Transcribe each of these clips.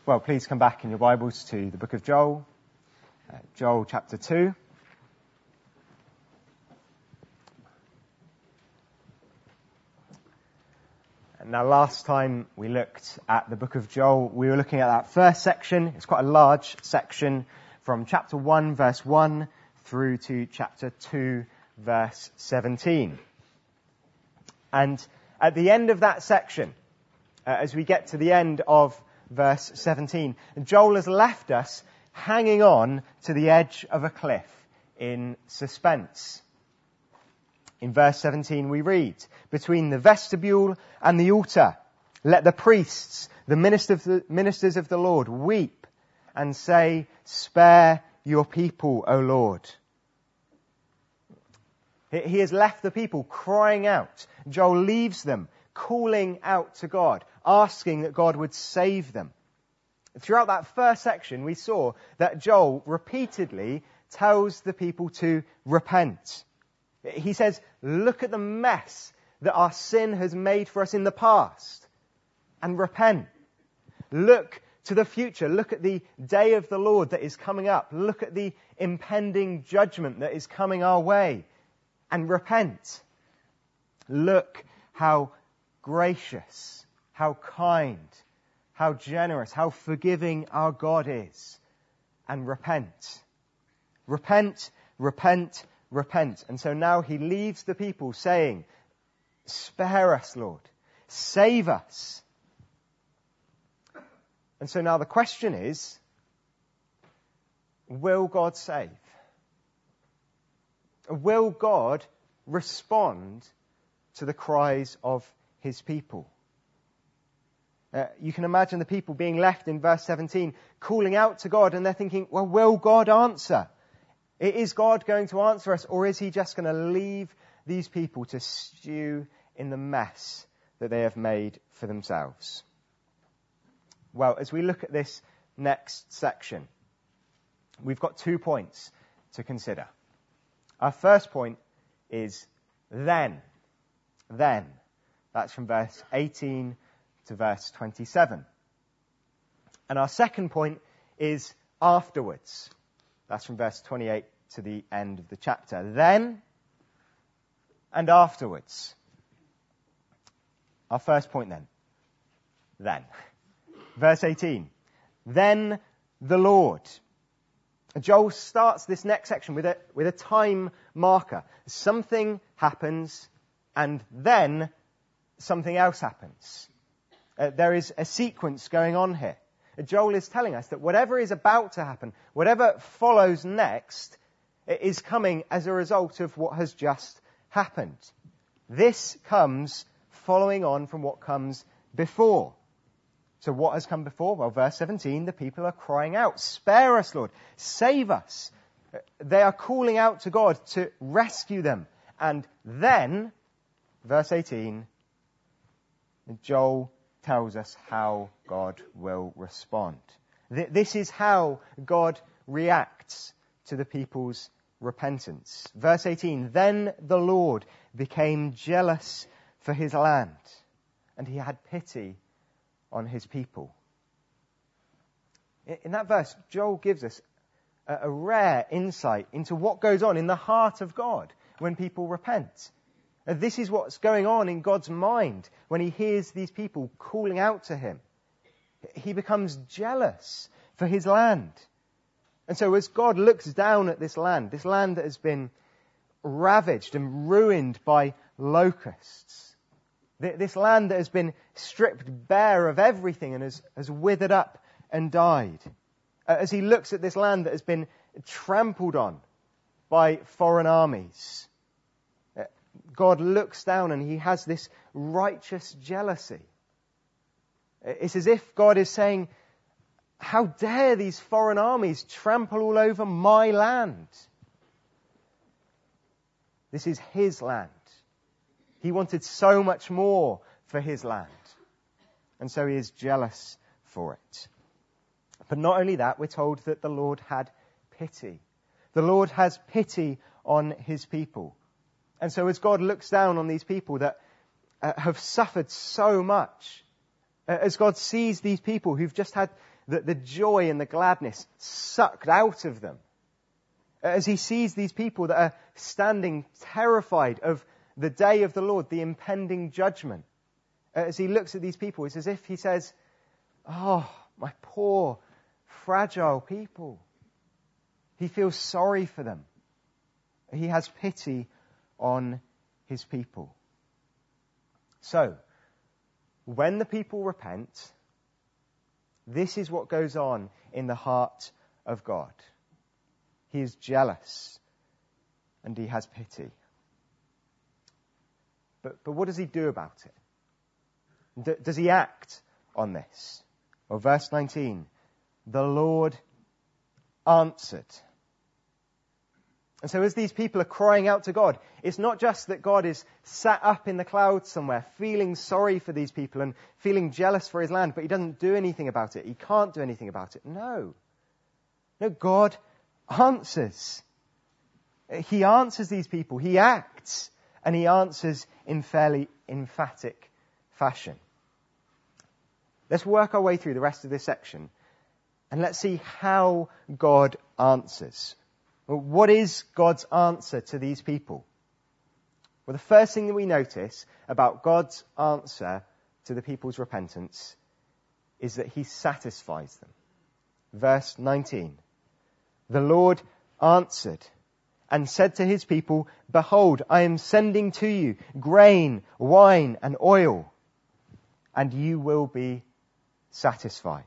Well, please come back in your Bibles to the book of Joel, Joel chapter 2. And now last time we looked at the book of Joel, we were looking at that first section. It's quite a large section from chapter 1 verse 1 through to chapter 2 verse 17. And at the end of that section, as we get to the end of verse 17, Joel has left us hanging on to the edge of a cliff in suspense. In verse 17 we read, "Between the vestibule and the altar, let the priests, the ministers of the Lord, weep and say, 'Spare your people, O Lord.'" He has left the people crying out. Joel leaves them calling out to God, asking that God would save them. Throughout that first section, we saw that Joel repeatedly tells the people to repent. He says, look at the mess that our sin has made for us in the past and repent. Look to the future. Look at the day of the Lord that is coming up. Look at the impending judgment that is coming our way and repent. Look how gracious, how kind, how generous, how forgiving our God is. And repent. Repent, repent, repent. And so now he leaves the people saying, "Spare us, Lord. Save us." And so now the question is, will God save? Will God respond to the cries of his people? You can imagine the people being left in verse 17, calling out to God, and they're thinking, well, will God answer? Is God going to answer us, or is he just going to leave these people to stew in the mess that they have made for themselves? Well, as we look at this next section, we've got 2 points to consider. Our first point is then. Then. That's from verse 18 to verse 27. And our second point is afterwards. That's from verse 28 to the end of the chapter. Then and afterwards. Our first point then. Then. Verse 18. Then the Lord. Joel starts this next section with a time marker. Something happens and then something else happens. There is a sequence going on here. Joel is telling us that whatever is about to happen, whatever follows next, is coming as a result of what has just happened. This comes following on from what comes before. So what has come before? Well, verse 17, the people are crying out, "Spare us, Lord. Save us." They are calling out to God to rescue them. And then, verse 18, Joel tells us how God will respond. This is how God reacts to the people's repentance. Verse 18, "Then the Lord became jealous for his land, and he had pity on his people." In that verse, Joel gives us a rare insight into what goes on in the heart of God when people repent. This is what's going on in God's mind when he hears these people calling out to him. He becomes jealous for his land. And so as God looks down at this land that has been ravaged and ruined by locusts, this land that has been stripped bare of everything and has withered up and died, as he looks at this land that has been trampled on by foreign armies, God looks down and he has this righteous jealousy. It's as if God is saying, how dare these foreign armies trample all over my land? This is his land. He wanted so much more for his land. And so he is jealous for it. But not only that, we're told that the Lord had pity. The Lord has pity on his people. And so as God looks down on these people that have suffered so much, As God sees these people who've just had the joy and the gladness sucked out of them. As he sees these people that are standing terrified of the day of the Lord, the impending judgment. As he looks at these people, it's as if he says, "Oh, my poor, fragile people." He feels sorry for them. He has pity on his people. So, when the people repent, this is what goes on in the heart of God. He is jealous and he has pity. But what does he do about it? Does he act on this? Well, verse 19, the Lord answered. And so as these people are crying out to God, it's not just that God is sat up in the clouds somewhere, feeling sorry for these people and feeling jealous for his land, but he doesn't do anything about it. He can't do anything about it. No, God answers. He answers these people. He acts, and he answers in fairly emphatic fashion. Let's work our way through the rest of this section, and let's see how God answers. Well, what is God's answer to these people? Well, the first thing that we notice about God's answer to the people's repentance is that he satisfies them. Verse 19. The Lord answered and said to his people, "Behold, I am sending to you grain, wine, and oil, and you will be satisfied."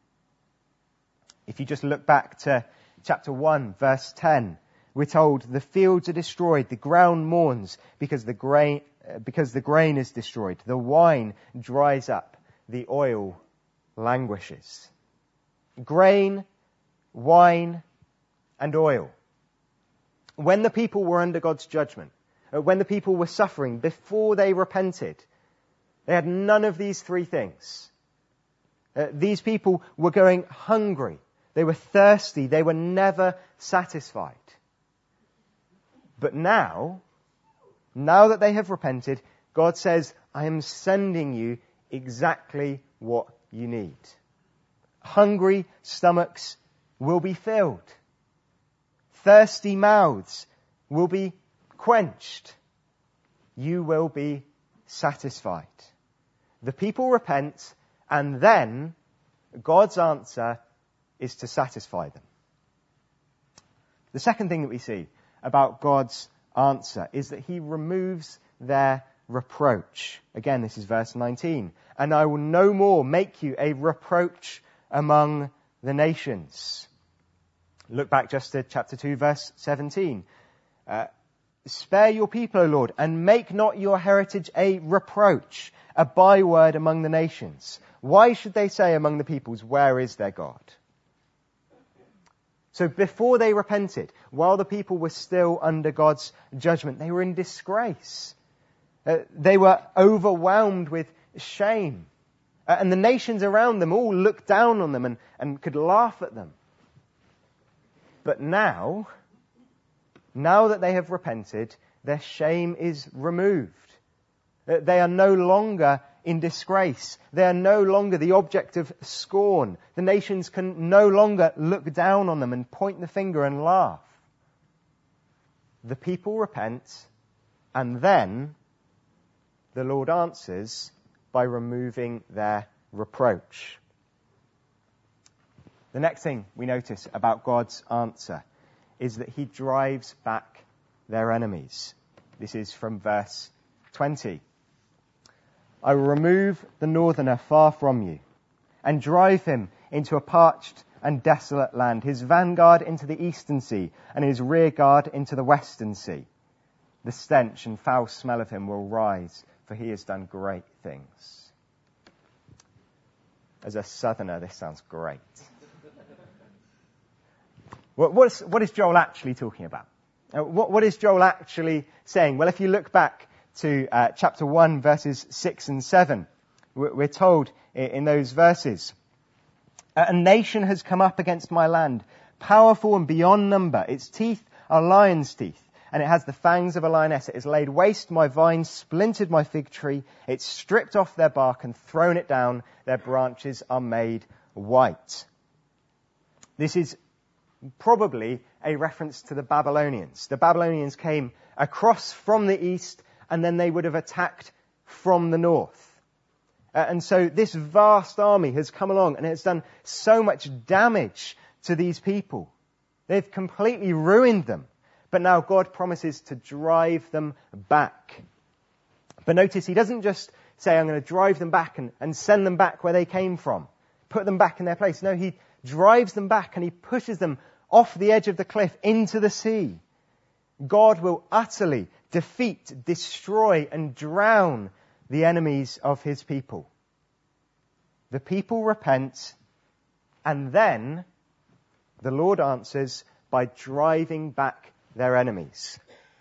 If you just look back to chapter 1, verse 10, we're told, "The fields are destroyed, the ground mourns, because the grain is destroyed. The wine dries up, the oil languishes." Grain, wine, and oil. When the people were under God's judgment, when the people were suffering before they repented, they had none of these three things. These people were going hungry. They were thirsty. They were never satisfied. But now that they have repented, God says, "I am sending you exactly what you need." Hungry stomachs will be filled. Thirsty mouths will be quenched. You will be satisfied. The people repent, and then God's answer is to satisfy them. The second thing that we see about God's answer is that he removes their reproach. Again, this is verse 19. "And I will no more make you a reproach among the nations." Look back just to chapter 2, verse 17. "Spare your people, O Lord, and make not your heritage a reproach, a byword among the nations. Why should they say among the peoples, where is their God?" So before they repented, while the people were still under God's judgment, they were in disgrace. They were overwhelmed with shame. And the nations around them all looked down on them and could laugh at them. But now that they have repented, their shame is removed. They are no longer in disgrace. They are no longer the object of scorn. The nations can no longer look down on them and point the finger and laugh. The people repent, and then the Lord answers by removing their reproach. The next thing we notice about God's answer is that he drives back their enemies. This is from verse 20. "I will remove the northerner far from you, and drive him into a parched and desolate land, his vanguard into the eastern sea, and his rear guard into the western sea. The stench and foul smell of him will rise, for he has done great things." As a southerner, this sounds great. What is Joel actually talking about? What is Joel actually saying? Well, if you look back to chapter 1, verses 6 and 7, we're told in those verses, "A nation has come up against my land, powerful and beyond number. Its teeth are lion's teeth, and it has the fangs of a lioness. It has laid waste my vine, splintered my fig tree. It's stripped off their bark and thrown it down. Their branches are made white. This is probably a reference to the Babylonians. The Babylonians came across from the east, and then they would have attacked from the north. And so this vast army has come along and it's done so much damage to these people. They've completely ruined them. But now God promises to drive them back. But notice he doesn't just say, I'm going to drive them back and send them back where they came from. Put them back in their place. No, he drives them back and he pushes them off the edge of the cliff into the sea. God will utterly defeat, destroy, and drown the enemies of his people. The people repent, and then the Lord answers by driving back their enemies.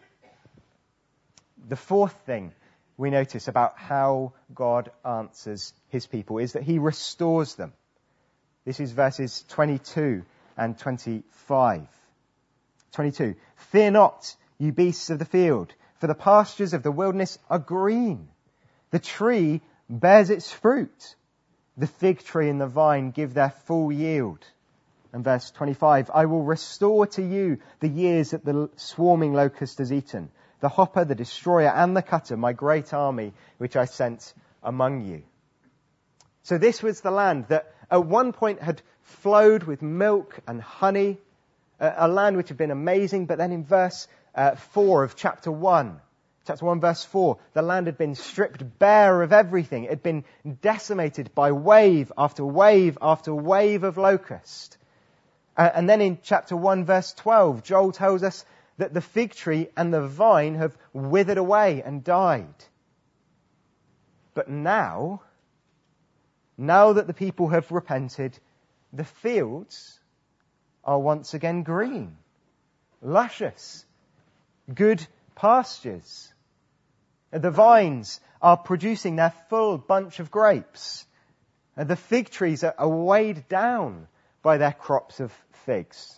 The fourth thing we notice about how God answers his people is that he restores them. This is verses 22 and 25. 22. Fear not, you beasts of the field, for the pastures of the wilderness are green. The tree bears its fruit. The fig tree and the vine give their full yield. And verse 25, I will restore to you the years that the swarming locust has eaten, the hopper, the destroyer, and the cutter, my great army, which I sent among you. So this was the land that at one point had flowed with milk and honey, a land which had been amazing, but then in verse 4 of chapter 1 verse 4, the land had been stripped bare of everything. It had been decimated by wave after wave after wave of locust. And then in chapter 1 verse 12, Joel tells us that the fig tree and the vine have withered away and died. But now that the people have repented, the fields are once again green, luscious, good pastures. The vines are producing their full bunch of grapes. The fig trees are weighed down by their crops of figs.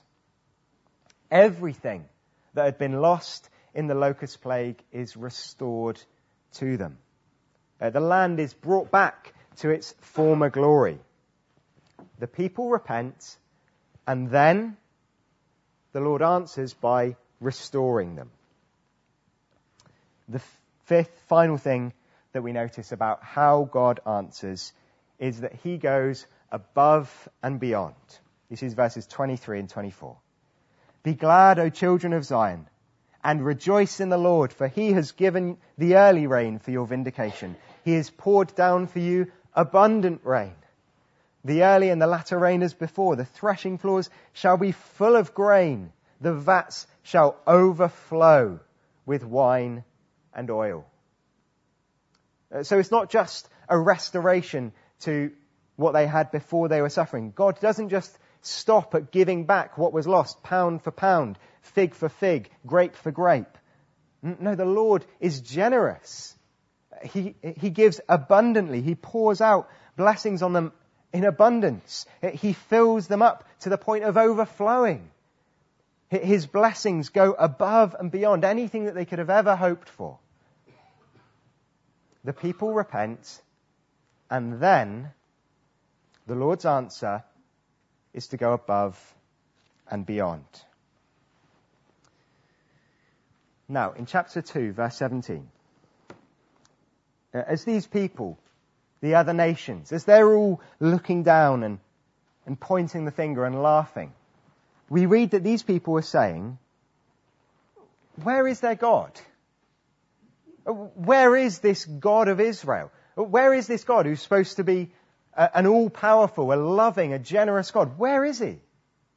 Everything that had been lost in the locust plague is restored to them. The land is brought back to its former glory. The people repent, and then the Lord answers by restoring them. The fifth, final thing that we notice about how God answers is that he goes above and beyond. This is verses 23 and 24. Be glad, O children of Zion, and rejoice in the Lord, for he has given the early rain for your vindication. He has poured down for you abundant rain. The early and the latter rain as before. The threshing floors shall be full of grain. The vats shall overflow with wine and oil. So it's not just a restoration to what they had before they were suffering. God doesn't just stop at giving back what was lost, pound for pound, fig for fig, grape for grape. No, the Lord is generous. He gives abundantly. He pours out blessings on them in abundance. He fills them up to the point of overflowing. His blessings go above and beyond anything that they could have ever hoped for. The people repent, and then the Lord's answer is to go above and beyond. Now, in chapter 2, verse 17, as these people, the other nations, as they're all looking down and pointing the finger and laughing, we read that these people are saying, where is their God? Where is this God of Israel? Where is this God who's supposed to be an all-powerful, a loving, a generous God? Where is he?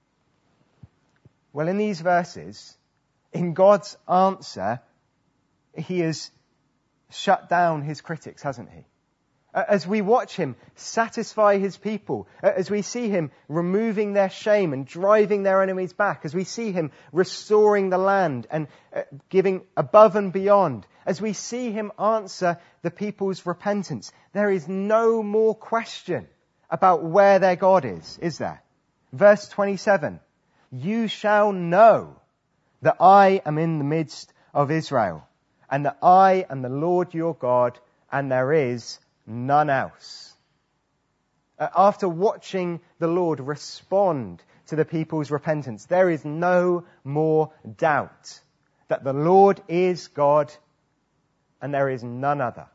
Well, in these verses, in God's answer, he has shut down his critics, hasn't he? As we watch him satisfy his people, as we see him removing their shame and driving their enemies back, as we see him restoring the land and giving above and beyond, as we see him answer the people's repentance, there is no more question about where their God is there? Verse 27, you shall know that I am in the midst of Israel, and that I am the Lord your God, and there is none else. After watching the Lord respond to the people's repentance, there is no more doubt that the Lord is God and there is none other.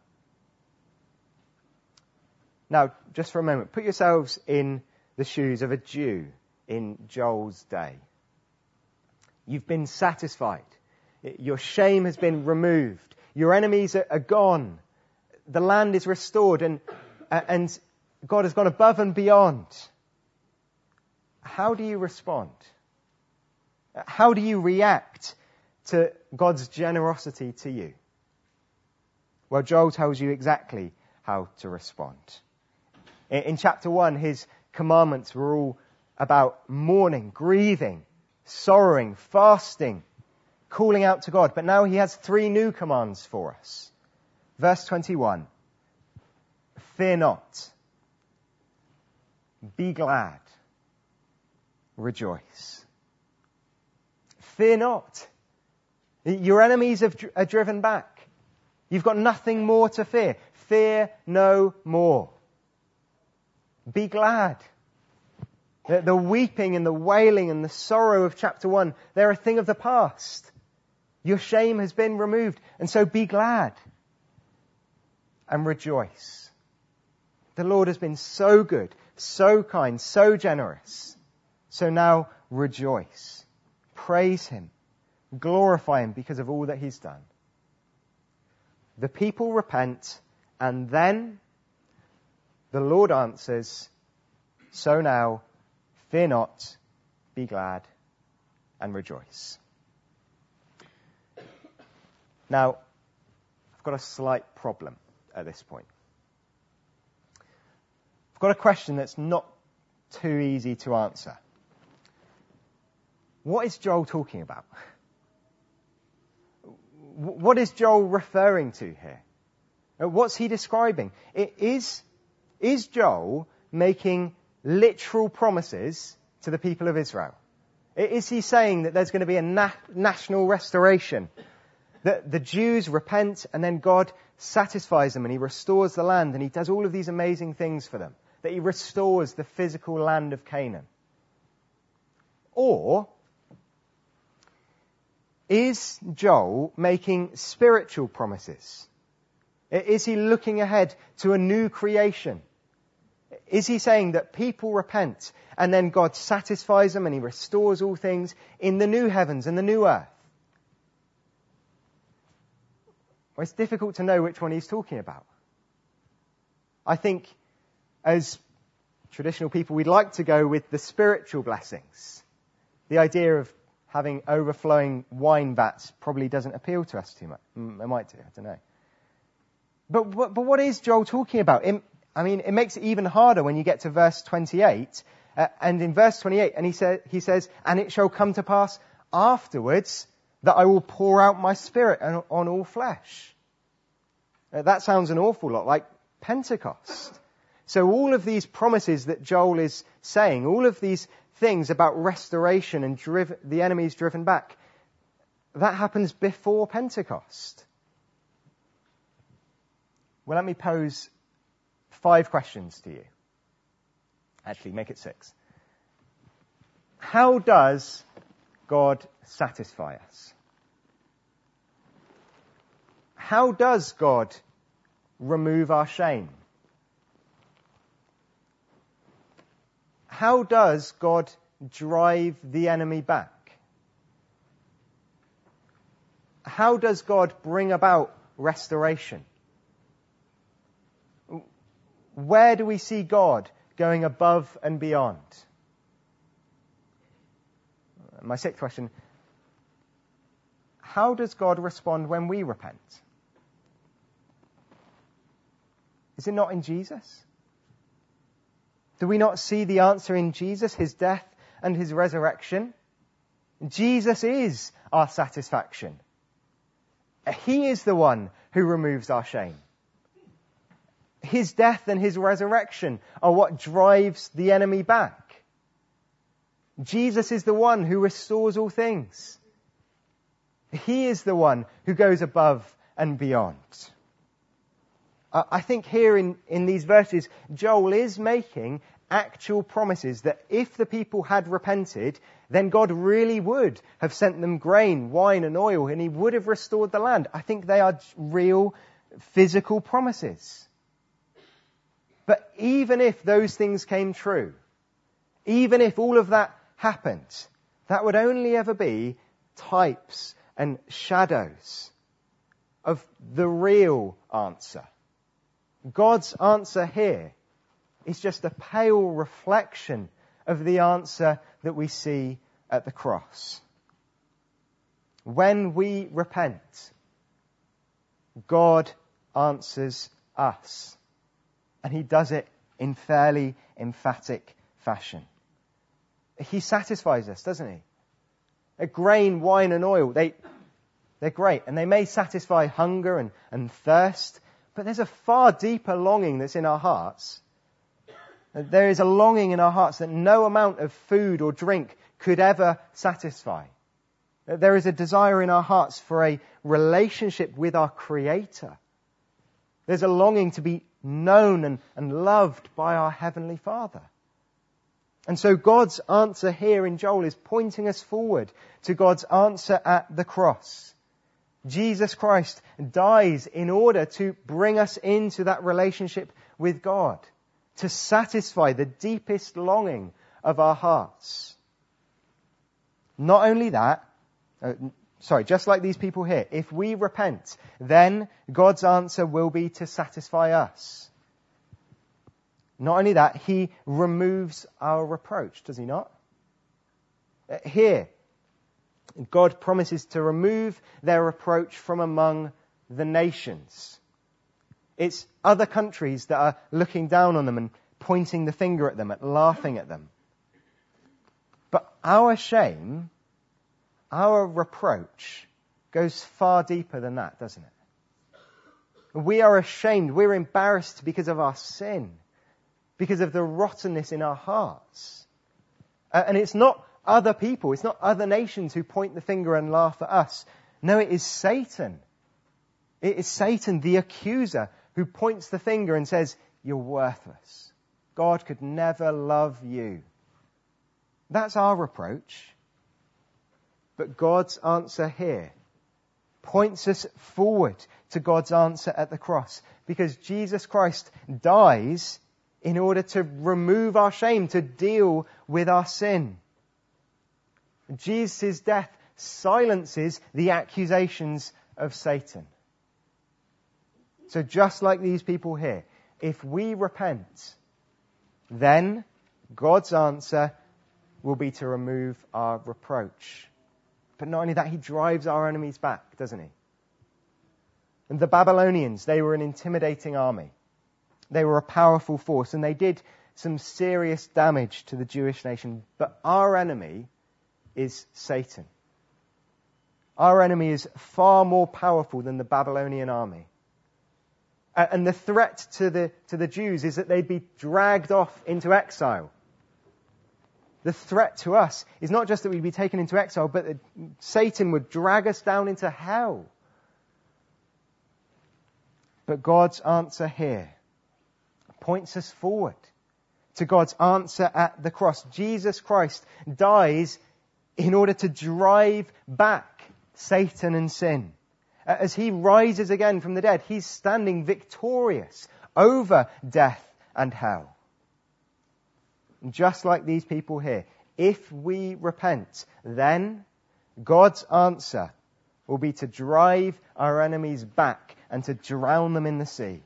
Now, just for a moment, put yourselves in the shoes of a Jew in Joel's day. You've been satisfied. Your shame has been removed. Your enemies are gone. The land is restored, and God has gone above and beyond. How do you respond? How do you react to God's generosity to you? Well, Joel tells you exactly how to respond. In chapter 1, his commandments were all about mourning, grieving, sorrowing, fasting, calling out to God. But now he has 3 new commands for us. Verse 21, fear not, be glad, rejoice. Fear not. Your enemies are driven back. You've got nothing more to fear. Fear no more. Be glad. The weeping and the wailing and the sorrow of chapter 1, they're a thing of the past. Your shame has been removed. And so be glad and rejoice. The Lord has been so good, so kind, so generous. So now rejoice. Praise him. Glorify him because of all that he's done. The people repent, and then the Lord answers, so now fear not, be glad, and rejoice. Now, I've got a slight problem at this point. I've got a question that's not too easy to answer. What is Joel talking about? What is Joel referring to here? What's he describing? Is Joel making literal promises to the people of Israel? Is he saying that there's going to be a national restoration? That the Jews repent and then God satisfies them and he restores the land and he does all of these amazing things for them? That he restores the physical land of Canaan? Or is Joel making spiritual promises? Is he looking ahead to a new creation? Is he saying that people repent and then God satisfies them and he restores all things in the new heavens and the new earth? Well, it's difficult to know which one he's talking about. I think as traditional people, we'd like to go with the spiritual blessings. The idea of having overflowing wine vats probably doesn't appeal to us too much. It might do, I don't know. But what is Joel talking about? It makes it even harder when you get to verse 28. And in verse 28, and he says, and it shall come to pass afterwards that I will pour out my spirit on all flesh. That sounds an awful lot like Pentecost. So all of these promises that Joel is saying, all of these things about restoration and the enemies driven back, that happens before Pentecost. Well, let me pose 5 questions to you. Actually, make it 6. How does God satisfy us? How does God remove our shame? How does God drive the enemy back? How does God bring about restoration? Where do we see God going above and beyond? My 6th question, how does God respond when we repent? Is it not in Jesus? Do we not see the answer in Jesus, his death and his resurrection? Jesus is our satisfaction. He is the one who removes our shame. His death and his resurrection are what drives the enemy back. Jesus is the one who restores all things. He is the one who goes above and beyond. I think here in these verses, Joel is making actual promises that if the people had repented, then God really would have sent them grain, wine and oil, and he would have restored the land. I think they are real physical promises. But even if those things came true, even if all of that happened, that would only ever be types and shadows of the real answer. God's answer here is just a pale reflection of the answer that we see at the cross. When we repent, God answers us. And he does it in fairly emphatic fashion. He satisfies us, doesn't he? Grain, wine and oil, they're great. And they may satisfy hunger and thirst. But there's a far deeper longing that's in our hearts. There is a longing in our hearts that no amount of food or drink could ever satisfy. There is a desire in our hearts for a relationship with our Creator. There's a longing to be known and loved by our Heavenly Father. And so God's answer here in Joel is pointing us forward to God's answer at the cross. Jesus Christ dies in order to bring us into that relationship with God, to satisfy the deepest longing of our hearts. Not only that, just like these people here, if we repent, then God's answer will be to satisfy us. Not only that, he removes our reproach, does he not? Here, God promises to remove their reproach from among the nations. It's other countries that are looking down on them and pointing the finger at them, and laughing at them. But our shame, our reproach, goes far deeper than that, doesn't it? We are ashamed, we're embarrassed because of our sin, because of the rottenness in our hearts. And it's not other people, it's not other nations who point the finger and laugh at us. No, it is Satan. It is Satan, the accuser, who points the finger and says, you're worthless. God could never love you. That's our reproach. But God's answer here points us forward to God's answer at the cross, because Jesus Christ dies in order to remove our shame, to deal with our sin. Jesus' death silences the accusations of Satan. So just like these people here, if we repent, then God's answer will be to remove our reproach. But not only that, he drives our enemies back, doesn't he? And the Babylonians, they were an intimidating army. They were a powerful force, and they did some serious damage to the Jewish nation. But our enemy is Satan. Our enemy is far more powerful than the Babylonian army. And the threat to the Jews is that they'd be dragged off into exile. The threat to us is not just that we'd be taken into exile, but that Satan would drag us down into hell. But God's answer here points us forward to God's answer at the cross. Jesus Christ dies in order to drive back Satan and sin. As he rises again from the dead, he's standing victorious over death and hell. And just like these people here, if we repent, then God's answer will be to drive our enemies back and to drown them in the sea.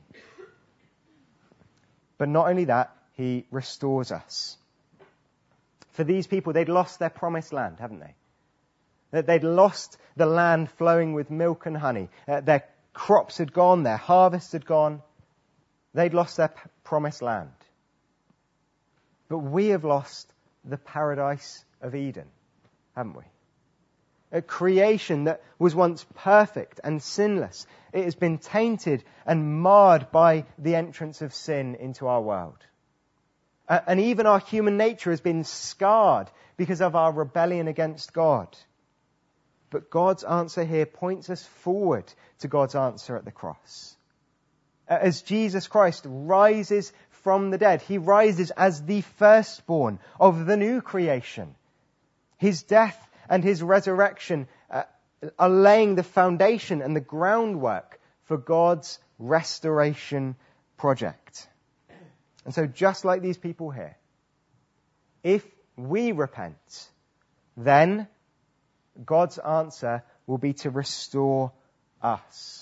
But not only that, he restores us. For these people, they'd lost their promised land, haven't they? That they'd lost the land flowing with milk and honey. Their crops had gone, their harvest had gone. They'd lost their promised land. But we have lost the paradise of Eden, haven't we? A creation that was once perfect and sinless. It has been tainted and marred by the entrance of sin into our world. And even our human nature has been scarred because of our rebellion against God. But God's answer here points us forward to God's answer at the cross. As Jesus Christ rises from the dead, he rises as the firstborn of the new creation. His death and his resurrection are laying the foundation and the groundwork for God's restoration project. And so just like these people here, if we repent, then God's answer will be to restore us.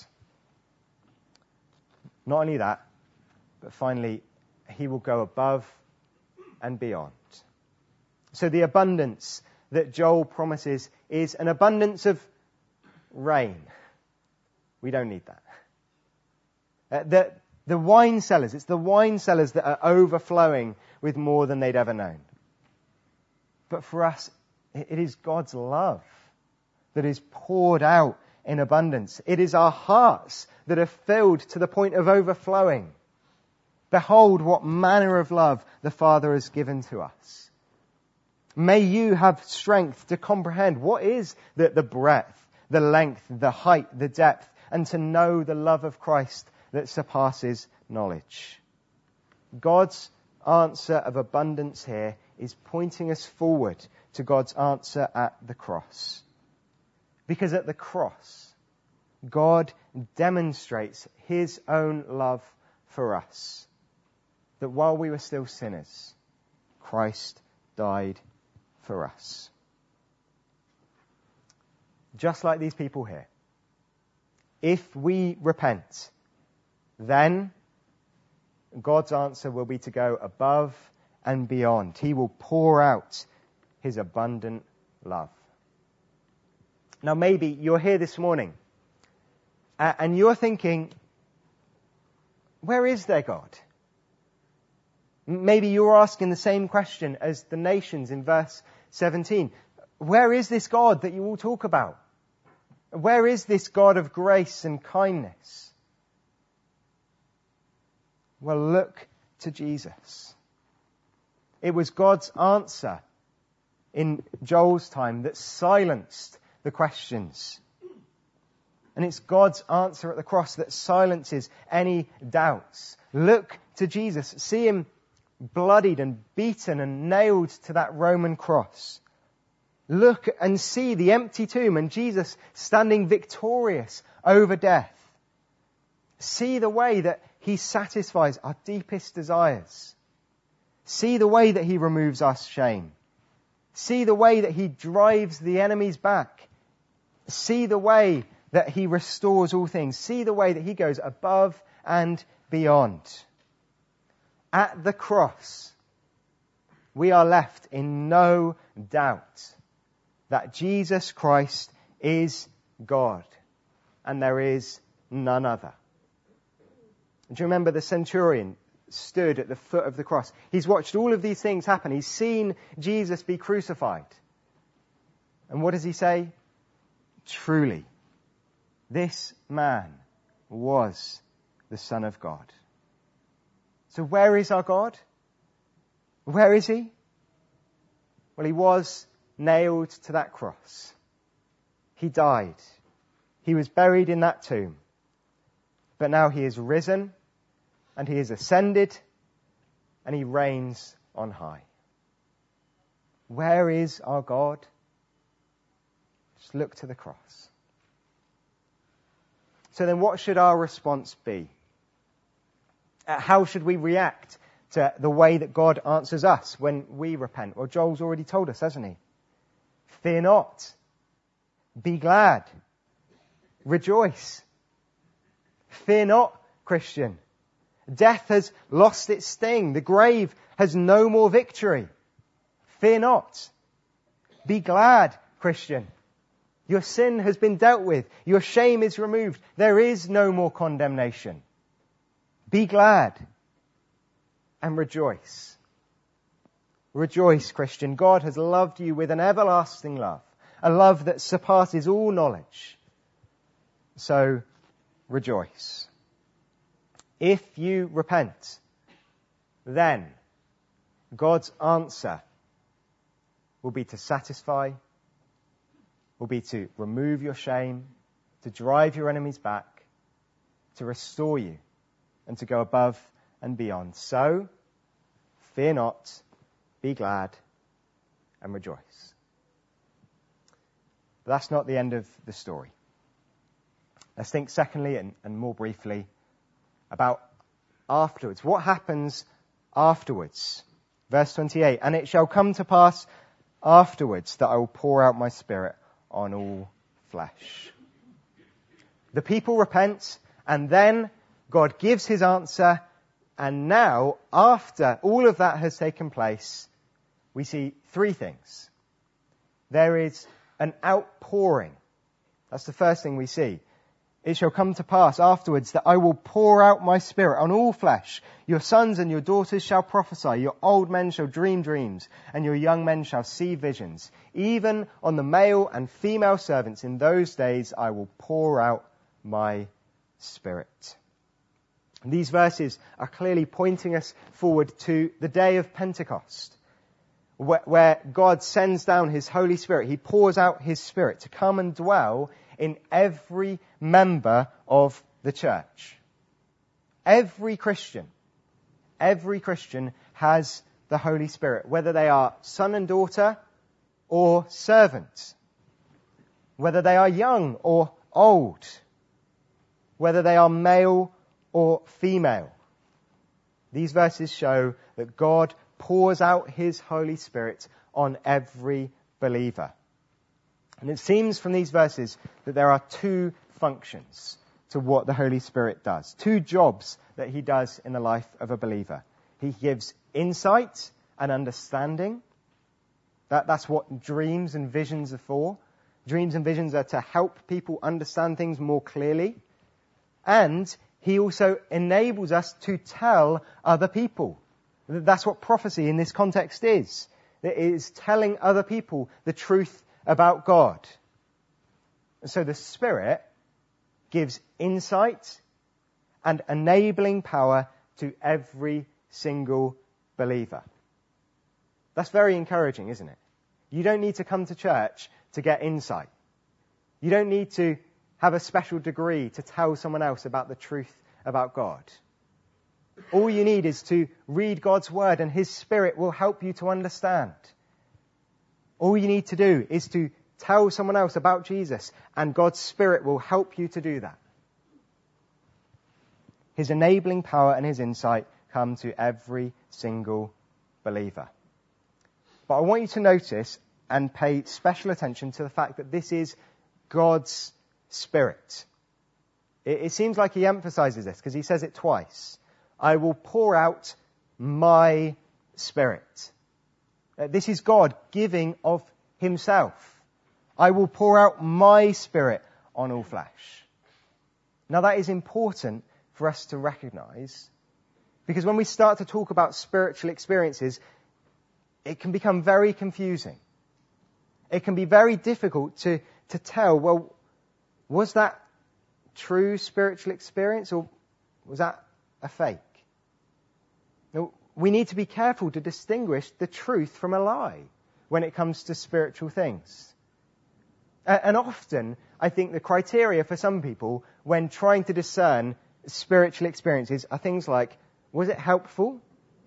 Not only that, but finally, he will go above and beyond. So the abundance that Joel promises is an abundance of rain. We don't need that. The wine cellars, it's the wine cellars that are overflowing with more than they'd ever known. But for us, it is God's love that is poured out in abundance. It is our hearts that are filled to the point of overflowing. Behold what manner of love the Father has given to us. May you have strength to comprehend what is the breadth, the length, the height, the depth, and to know the love of Christ that surpasses knowledge. God's answer of abundance here is pointing us forward to God's answer at the cross. Because at the cross, God demonstrates his own love for us. That while we were still sinners, Christ died for us. Just like these people here, if we repent, then God's answer will be to go above and beyond. He will pour out his abundant love. Now maybe you're here this morning and you're thinking, where is their God? Maybe you're asking the same question as the nations in verse 17. Where is this God that you all talk about? Where is this God of grace and kindness? Well, look to Jesus. It was God's answer in Joel's time that silenced the questions. And it's God's answer at the cross that silences any doubts. Look to Jesus. See him bloodied and beaten and nailed to that Roman cross. Look and see the empty tomb and Jesus standing victorious over death. See the way that he satisfies our deepest desires. See the way that he removes our shame. See the way that he drives the enemies back. See the way that he restores all things. See the way that he goes above and beyond. At the cross, we are left in no doubt that Jesus Christ is God and there is none other. Do you remember the centurion stood at the foot of the cross? He's watched all of these things happen. He's seen Jesus be crucified. And what does he say? Truly, this man was the Son of God. So where is our God? Where is he? Well, he was nailed to that cross. He died. He was buried in that tomb. But now he is risen and he is ascended and he reigns on high. Where is our God? Just look to the cross. So then what should our response be? How should we react to the way that God answers us when we repent? Well, Joel's already told us, hasn't he? Fear not. Be glad. Rejoice. Fear not, Christian. Death has lost its sting. The grave has no more victory. Fear not. Be glad, Christian. Your sin has been dealt with. Your shame is removed. There is no more condemnation. Be glad and rejoice. Rejoice, Christian. God has loved you with an everlasting love, a love that surpasses all knowledge. So, rejoice. If you repent, then God's answer will be to satisfy will be to remove your shame, to drive your enemies back, to restore you, and to go above and beyond. So, fear not, be glad, and rejoice. But that's not the end of the story. Let's think secondly and more briefly about afterwards. What happens afterwards? Verse 28, and it shall come to pass afterwards that I will pour out my Spirit on all flesh. The people repent, and then God gives his answer, and now, after all of that has taken place, we see three things. There is an outpouring. That's the first thing we see. It shall come to pass afterwards that I will pour out my Spirit on all flesh. Your sons and your daughters shall prophesy. Your old men shall dream dreams, and your young men shall see visions. Even on the male and female servants in those days I will pour out my Spirit. And these verses are clearly pointing us forward to the day of Pentecost, where God sends down his Holy Spirit. He pours out his Spirit to come and dwell in every member of the church. Every Christian has the Holy Spirit, whether they are son and daughter or servant, whether they are young or old, whether they are male or female. These verses show that God pours out his Holy Spirit on every believer. And it seems from these verses that there are two functions to what the Holy Spirit does. Two jobs that he does in the life of a believer. He gives insight and understanding. That's what dreams and visions are for. Dreams and visions are to help people understand things more clearly. And he also enables us to tell other people. That's what prophecy in this context is. It is telling other people the truth about God. And so the Spirit gives insight and enabling power to every single believer. That's very encouraging, isn't it? You don't need to come to church to get insight. You don't need to have a special degree to tell someone else about the truth about God. All you need is to read God's Word, and his Spirit will help you to understand. All you need to do is to tell someone else about Jesus, and God's Spirit will help you to do that. His enabling power and his insight come to every single believer. But I want you to notice and pay special attention to the fact that this is God's Spirit. It seems like he emphasizes this because he says it twice. I will pour out my Spirit. This is God giving of himself. I will pour out my Spirit on all flesh. Now that is important for us to recognize, because when we start to talk about spiritual experiences, it can become very confusing. It can be very difficult to tell, well, was that true spiritual experience or was that a fake? Now, we need to be careful to distinguish the truth from a lie when it comes to spiritual things. And often, I think the criteria for some people when trying to discern spiritual experiences are things like, was it helpful?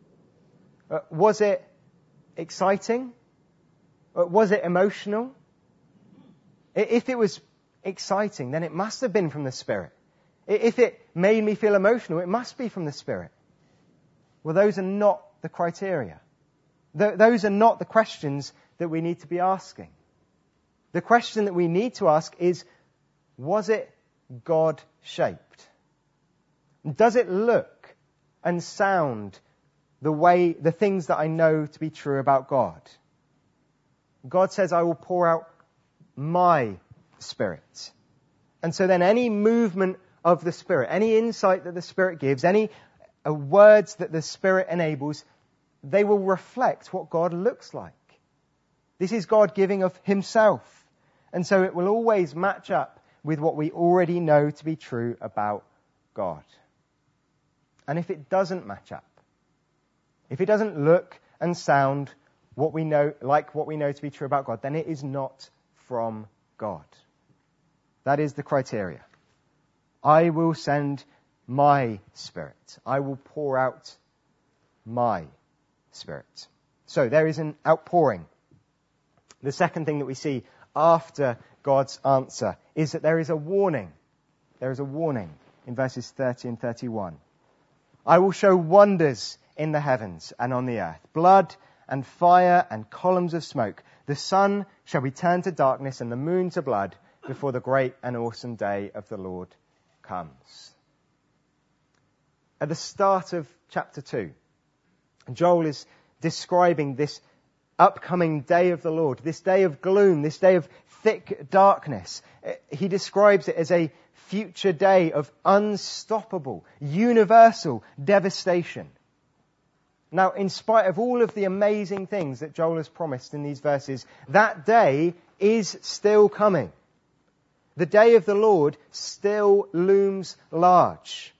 Was it exciting? Was it emotional? If it was exciting, then it must have been from the Spirit. If it made me feel emotional, it must be from the Spirit. Well, those are not the criteria. Those are not the questions that we need to be asking. The question that we need to ask is, was it God-shaped? Does it look and sound the things that I know to be true about God? God says, I will pour out my Spirit. And so then any movement of the Spirit, any insight that the Spirit gives, any words that the Spirit enables, they will reflect what God looks like. This is God giving of himself. And so it will always match up with what we already know to be true about God. And if it doesn't match up, if it doesn't look and sound what we know to be true about God, then it is not from God. That is the criteria. I will send my Spirit. I will pour out my Spirit. So there is an outpouring. The second thing that we see after God's answer is that there is a warning. There is a warning in verses 30 and 31. I will show wonders in the heavens and on the earth, blood and fire and columns of smoke. The sun shall be turned to darkness and the moon to blood before the great and awesome day of the Lord comes. At the start of chapter 2, Joel is describing this upcoming day of the Lord, this day of gloom, this day of thick darkness. He describes it as a future day of unstoppable, universal devastation. Now, in spite of all of the amazing things that Joel has promised in these verses, that day is still coming. The day of the Lord still looms large.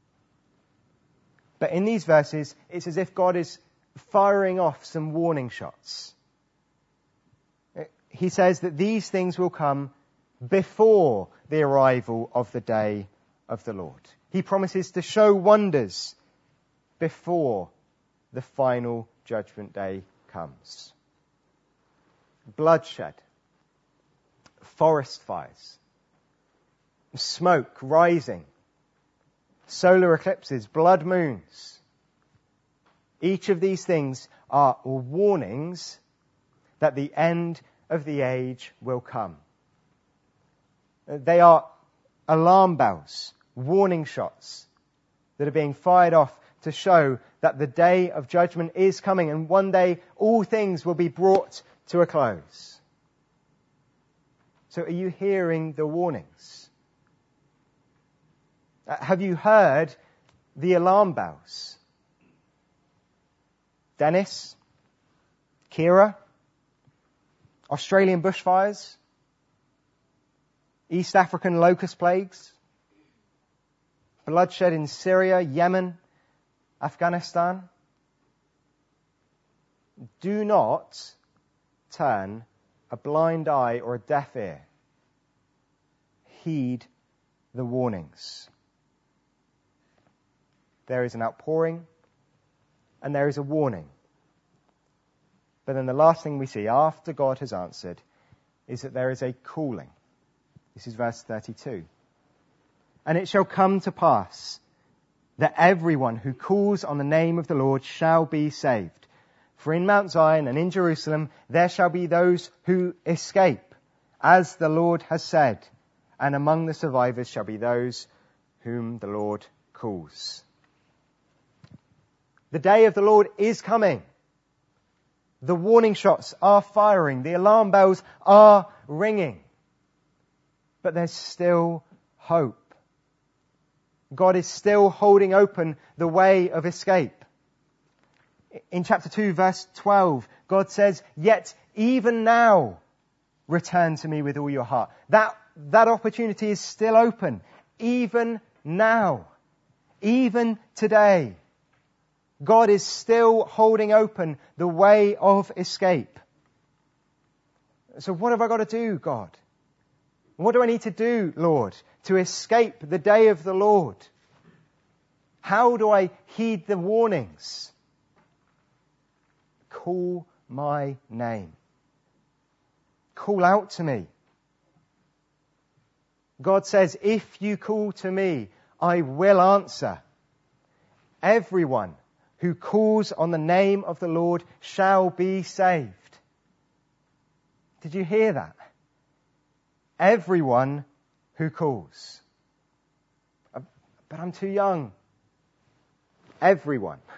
But in these verses, it's as if God is firing off some warning shots. He says that these things will come before the arrival of the day of the Lord. He promises to show wonders before the final judgment day comes. Bloodshed, forest fires, smoke rising, solar eclipses, blood moons. Each of these things are warnings that the end of the age will come. They are alarm bells, warning shots that are being fired off to show that the day of judgment is coming and one day all things will be brought to a close. So are you hearing the warnings? Have you heard the alarm bells? Dennis? Kira? Australian bushfires? East African locust plagues? Bloodshed in Syria, Yemen, Afghanistan? Do not turn a blind eye or a deaf ear. Heed the warnings. There is an outpouring and there is a warning. But then the last thing we see after God has answered is that there is a calling. This is verse 32. And it shall come to pass that everyone who calls on the name of the Lord shall be saved. For in Mount Zion and in Jerusalem there shall be those who escape, as the Lord has said, and among the survivors shall be those whom the Lord calls. The day of the Lord is coming. The warning shots are firing. The alarm bells are ringing. But there's still hope. God is still holding open the way of escape. In chapter 2, verse 12, God says, "Yet even now, return to me with all your heart." That opportunity is still open. Even now. Even today. God is still holding open the way of escape. So what have I got to do, God? What do I need to do, Lord, to escape the day of the Lord? How do I heed the warnings? Call my name. Call out to me. God says, if you call to me, I will answer. Everyone who calls on the name of the Lord shall be saved. Did you hear that? Everyone who calls. But I'm too young. Everyone.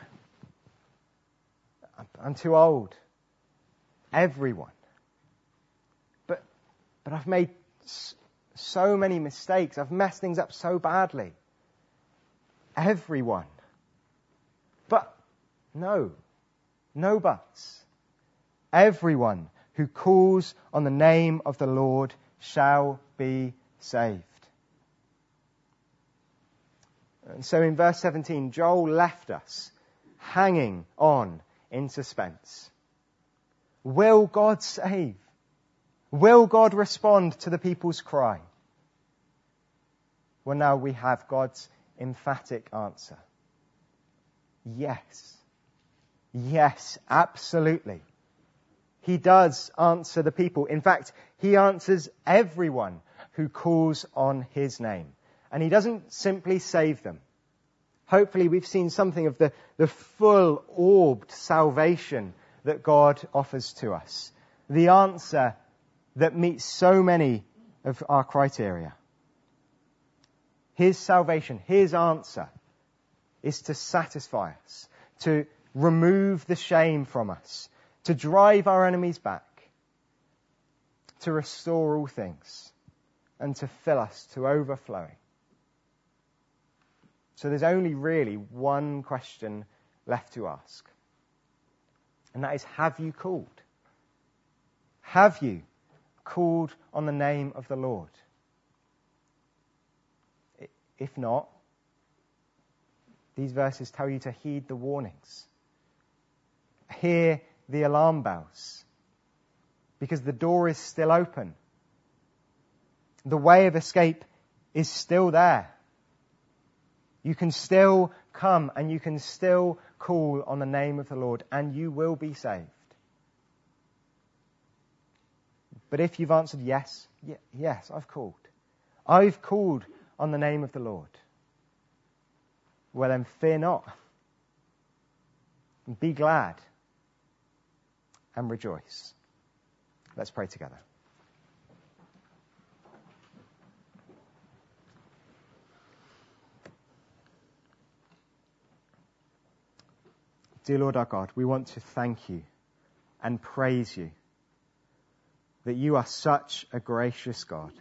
I'm too old. Everyone. But I've made so many mistakes. I've messed things up so badly. Everyone. But no buts. Everyone who calls on the name of the Lord shall be saved. And so in verse 17, Joel left us hanging on in suspense. Will God save? Will God respond to the people's cry? Well, now we have God's emphatic answer. Yes. Yes, absolutely. He does answer the people. In fact, he answers everyone who calls on his name. And he doesn't simply save them. Hopefully we've seen something of the full, orbed salvation that God offers to us. The answer that meets so many of our criteria. His salvation, his answer, is to satisfy us, to remove the shame from us, to drive our enemies back, to restore all things, and to fill us to overflowing. So there's only really one question left to ask. And that is, have you called? Have you called on the name of the Lord? If not, these verses tell you to heed the warnings. Hear the alarm bells. Because the door is still open. The way of escape is still there. You can still come and you can still call on the name of the Lord and you will be saved. But if you've answered yes, yes, I've called. I've called on the name of the Lord. Well then, fear not. Be glad and rejoice. Let's pray together. Dear Lord our God, we want to thank you and praise you that you are such a gracious God.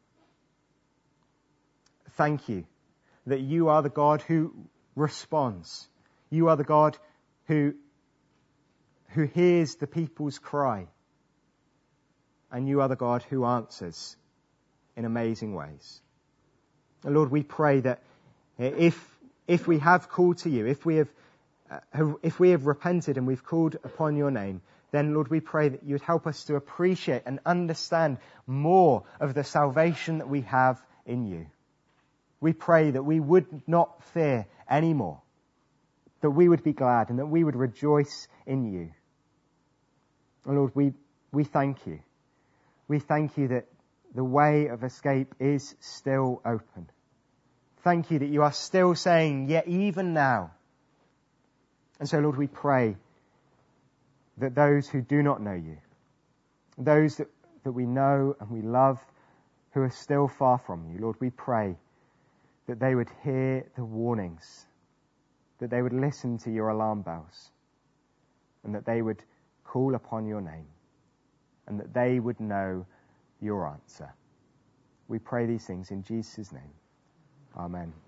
Thank you that you are the God who responds. You are the God who hears the people's cry. And you are the God who answers in amazing ways. And Lord, we pray that if we have called to you, if we have repented and we've called upon your name, then Lord, we pray that you would help us to appreciate and understand more of the salvation that we have in you. We pray that we would not fear anymore, that we would be glad and that we would rejoice in you. And Lord, we thank you. We thank you that the way of escape is still open. Thank you that you are still saying, yet even now. And so, Lord, we pray that those who do not know you, those that we know and we love, who are still far from you, Lord, we pray that they would hear the warnings, that they would listen to your alarm bells, and that they would call upon your name, and that they would know your answer. We pray these things in Jesus' name. Amen.